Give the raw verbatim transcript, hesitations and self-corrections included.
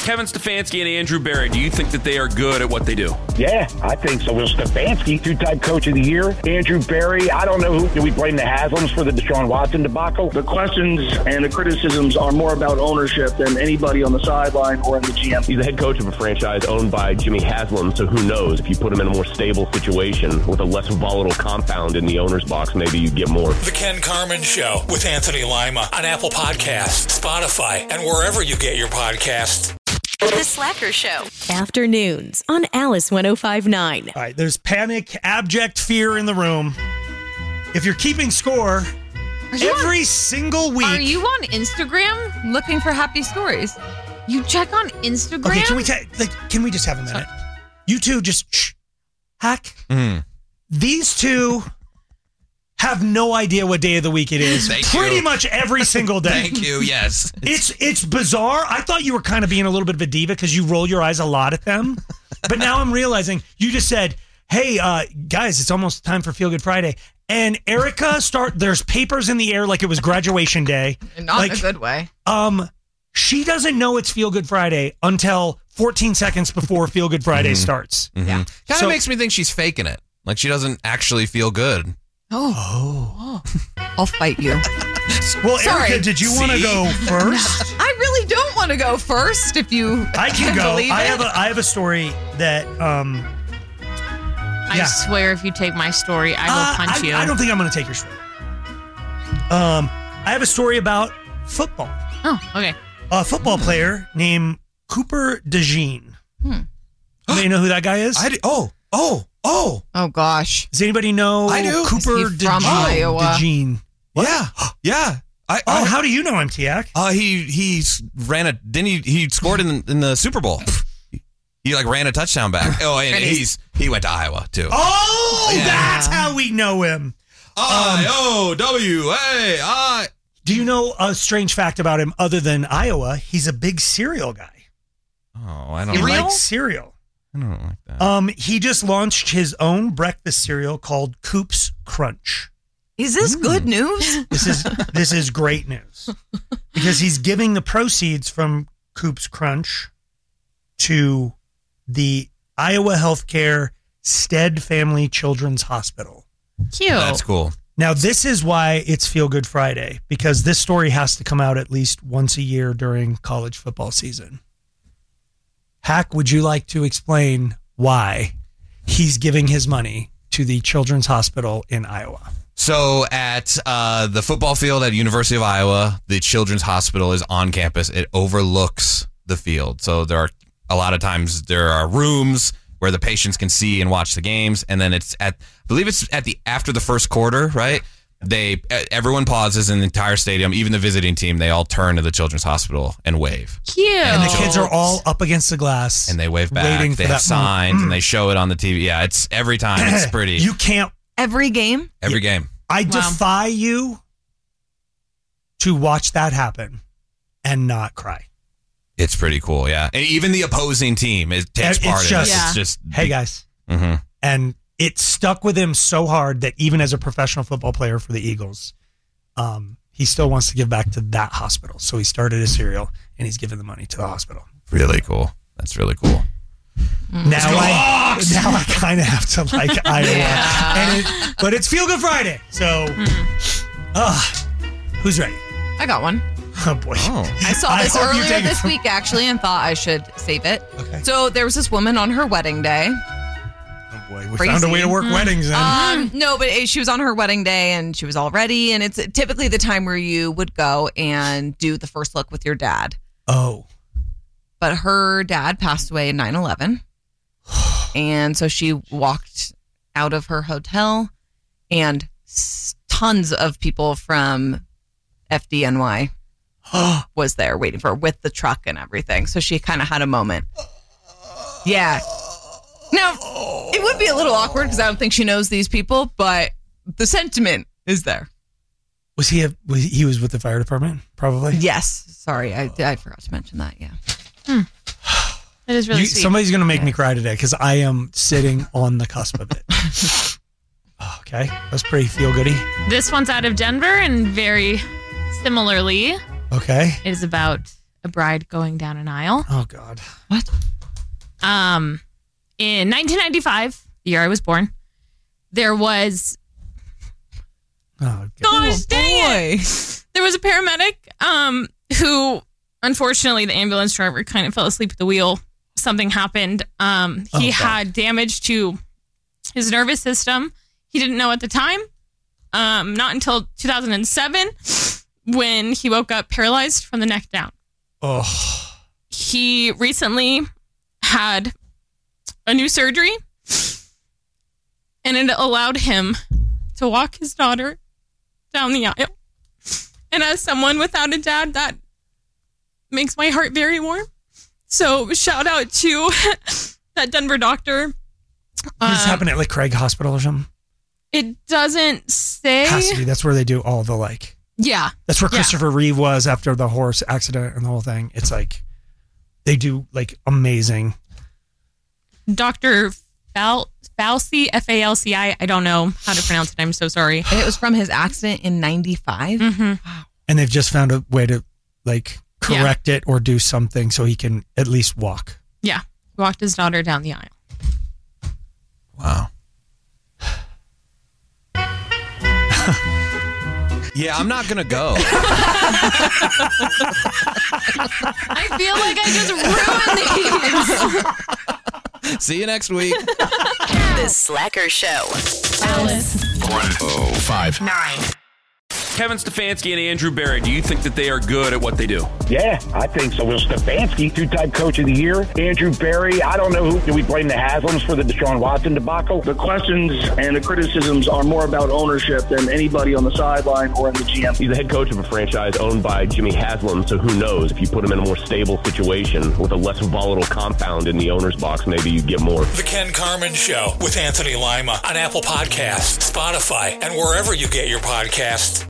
Kevin Stefanski and Andrew Berry, do you think that they are good at what they do? Yeah, I think so. Well, Stefanski, two-time coach of the year. Andrew Berry, I don't know who. Do we blame the Haslams for the Deshaun Watson debacle? The questions and the criticisms are more about ownership than anybody on the sideline or in the G M. He's the head coach of a franchise owned by Jimmy Haslam, so who knows? If you put him in a more stable situation with a less volatile compound in the owner's box, maybe you get more. The Ken Carman Show with Anthony Lima on Apple Podcasts, Spotify, and wherever you get your podcasts. The Slacker Show. Afternoons on Alice one oh five point nine. All right, there's panic, abject fear in the room. If you're keeping score, you every on, single week... Are you on Instagram looking for happy stories? You check on Instagram? Okay, can we, ta- like, can we just have a minute? You two just... Shh. Hack. Mm. These two... have no idea what day of the week it is. Thank Pretty you. much every single day. Thank you, yes. It's it's bizarre. I thought you were kind of being a little bit of a diva because you roll your eyes a lot at them. But now I'm realizing you just said, hey, uh, guys, it's almost time for Feel Good Friday. And Erica, start. there's papers in the air like it was graduation day. Not like, in a good way. Um, She doesn't know it's Feel Good Friday until fourteen seconds before Feel Good Friday mm-hmm. starts. Mm-hmm. Yeah. Kind of So- makes me think she's faking it. Like she doesn't actually feel good. Oh. oh. I'll fight you. Well, Sorry. Erica, did you want to go first? I really don't want to go first if you I can go. believe I it. have a I have a story that um I yeah. swear if you take my story, I will uh, punch I, you. I don't think I'm going to take your story. Um, I have a story about football. Oh, okay. A football player named Cooper DeJean. Hmm. Do you know who that guy is? I do, oh, oh, oh. Oh, gosh. Does anybody know I do. Cooper Is he from DeJean? Iowa? DeJean. What? Yeah, yeah. I, Oh, I, how do you know him, Tiak? Uh, he he ran a didn't he he scored in in the Super Bowl. He like ran a touchdown back. Oh, and he's he went to Iowa too. Oh, Yeah. that's how we know him. I O W A I. Do you know a strange fact about him other than Iowa? He's a big cereal guy. Oh, I don't He like, likes cereal. I don't like that. Um, he just launched his own breakfast cereal called Coop's Crunch. Is this good news? This is this is great news because he's giving the proceeds from Coop's Crunch to the Iowa Healthcare Stead Family Children's Hospital. Cute. That's cool. Now, this is why it's Feel Good Friday, because this story has to come out at least once a year during college football season. Hack, would you like to explain why he's giving his money to the Children's Hospital in Iowa? So at uh, the football field at University of Iowa, the Children's Hospital is on campus. It overlooks the field. So there are a lot of times there are rooms where the patients can see and watch the games. And then it's at, I believe it's at the, after the first quarter, right? They, everyone pauses in the entire stadium, even the visiting team, they all turn to the Children's Hospital and wave. Cute. And the kids are all up against the glass. And they wave back. waiting They for have that moment. signs and they show it on the T V. Yeah, it's every time. It's pretty. You can't. Every game? Every game. I Wow. defy you to watch that happen and not cry. It's pretty cool, yeah. And even the opposing team it takes It's part just- in it. Yeah. It's just Hey, guys. Mhm. And it stuck with him so hard that even as a professional football player for the Eagles, um, he still wants to give back to that hospital. So he started a cereal and he's giving the money to the hospital. Really cool. That's really cool. Now I, now I kind of have to like Iowa. Yeah. And it, but it's Feel Good Friday. So, uh, who's ready? I got one. Oh, boy. Oh. I saw I this hope you earlier take it this from- week, actually, and thought I should save it. Okay. So there was this woman on her wedding day. Oh, boy. We Crazy. found a way to work weddings then. Um, no, but it, she was on her wedding day and she was all ready. And it's typically the time where you would go and do the first look with your dad. oh. But her dad passed away in nine eleven. And so she walked out of her hotel and s- tons of people from F D N Y was there waiting for her with the truck and everything. So she kind of had a moment. Yeah. Now, it would be a little awkward because I don't think she knows these people, but the sentiment is there. Was he, a, was he, he was with the fire department? Probably. Yes. Sorry, I, I forgot to mention that. Yeah. It is really You- sweet. somebody's going to make me cry today because I am sitting on the cusp of it. Okay. That's pretty feel goody. This one's out of Denver, and very similarly, Okay. it is about a bride going down an aisle. Oh, God. What? Um, in nineteen ninety-five, the year I was born, there was. Oh, God. Gosh, Oh, dang boy. it. There was a paramedic um, who, unfortunately, the ambulance driver kind of fell asleep at the wheel. Something happened. Um, he Oh, had damage to his nervous system. He didn't know at the time. Um, not until two thousand seven when he woke up paralyzed from the neck down. Oh. He recently had a new surgery, and it allowed him to walk his daughter down the aisle. And as someone without a dad, that makes my heart very warm. So shout out to that Denver doctor. This Um, happened at like Craig Hospital or something? It doesn't say. Has to be. That's where they do all the like. Yeah. That's where Yeah. Christopher Reeve was after the horse accident and the whole thing. It's like they do like amazing. Doctor Fal- Falci, F A L C I. I don't know how to pronounce it. I'm so sorry. And it was from his accident in ninety-five. Mm-hmm. And they've just found a way to like correct it or do something so he can at least walk. Yeah. Walked his daughter down the aisle. Wow. Yeah, I'm not gonna go. I feel like I just ruined these. See you next week. The Slacker Show. Alice. one oh five Nine. Kevin Stefanski and Andrew Barry, do you think that they are good at what they do? Yeah, I think so. Will Stefanski, two-time coach of the year. Andrew Barry, I don't know who. Do we blame the Haslam's for the Deshaun Watson debacle? The questions and the criticisms are more about ownership than anybody on the sideline or in the G M. He's the head coach of a franchise owned by Jimmy Haslam, so who knows? If you put him in a more stable situation with a less volatile compound in the owner's box, maybe you get more. The Ken Carmen Show with Anthony Lima on Apple Podcasts, Spotify, and wherever you get your podcasts.